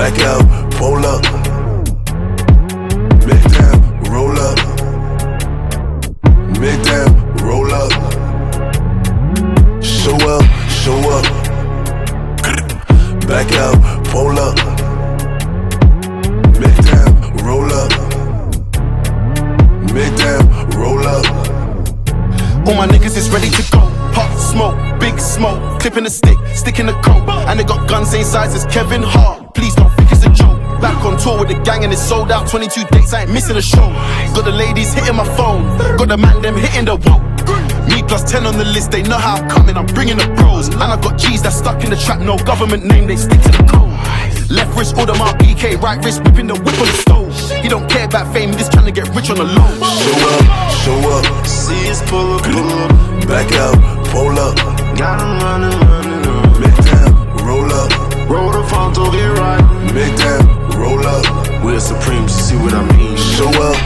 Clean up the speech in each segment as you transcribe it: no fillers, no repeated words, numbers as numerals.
back out, pull up. Mid down, roll up. Mid down, roll up. Show up, show up. Back out, pull up. Mid down, roll up. Mid down, roll up. All my niggas is ready to go. Pop smoke, big smoke, clipping the stick in the coat. And they got guns same size as Kevin Hart. Please don't think it's a joke. Back on tour with the gang and it's sold out. 22 dates, I ain't missing a show. Got the ladies hitting my phone, got the man them hitting the whoa. Me plus 10 on the list, they know how I'm coming, I'm bringing the bros. And I got G's that's stuck in the trap, no government name, they stick to the code. Left wrist, order my BK, right wrist, whipping the whip on the stove. He don't care about fame, he just trying to get rich on the low. Show up, See us pull up. back out, pull up. Got 'em running up. Mid down, roll up. Roll the phone to get right. Mid down, roll up. We're supreme, you see what I mean? Show up,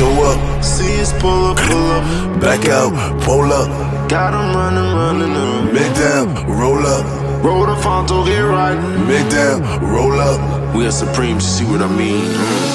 See us pull up. back out, pull up. Got 'em running up. Mid down, roll up. Roll the phone to get right. Mid down, roll up. We're supreme, you see what I mean?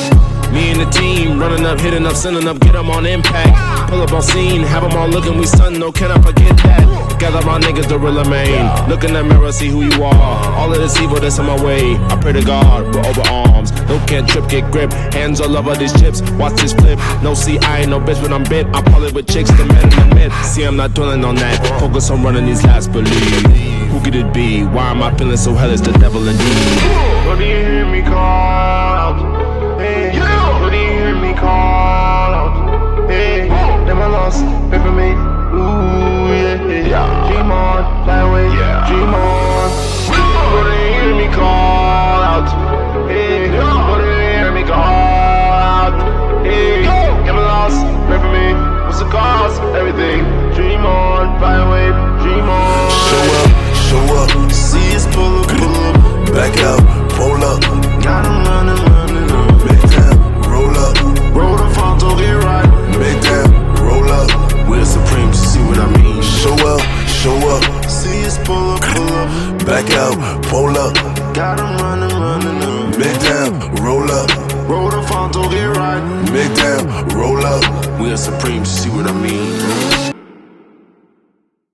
Me and the team, running up, hitting up, sending up, get them on impact. Pull up on scene, have them all looking, we stun, no, can I forget that? Gather my niggas, the real main. Look in the mirror, see who you are. All of this evil that's on my way. I pray to God, we're over arms. No can't trip, get grip. Hands all over these chips, watch this flip. No, see, I ain't no bitch, but I'm bit. I'm probably with chicks, the men in the mid. See, I'm not dwelling on that. Focus on running these last, believe. Who could it be? Why am I feeling so hell? It's the devil indeed. What do you hear me call out? Hey, what do you hear me call out? Hey, them I lost, pay for me. Ooh, yeah. Dream on, fly away, dream on. What do you hear me call out? Hey, what do you hear me call out? Hey, them I lost, pay for me. What's the cost? Everything. Dream on, fly away, dream on. Show up, See us pull up. back out, pull up. Got 'em running up. Mid down, roll up. Roll the phone to get right. Mid down, roll up. We're supreme, you see what I mean? Show up, See us pull up. back out, pull up. Got 'em running up. Mid down, roll up. Roll the phone to get right. Mid down, roll up. We're supreme, you see what I mean?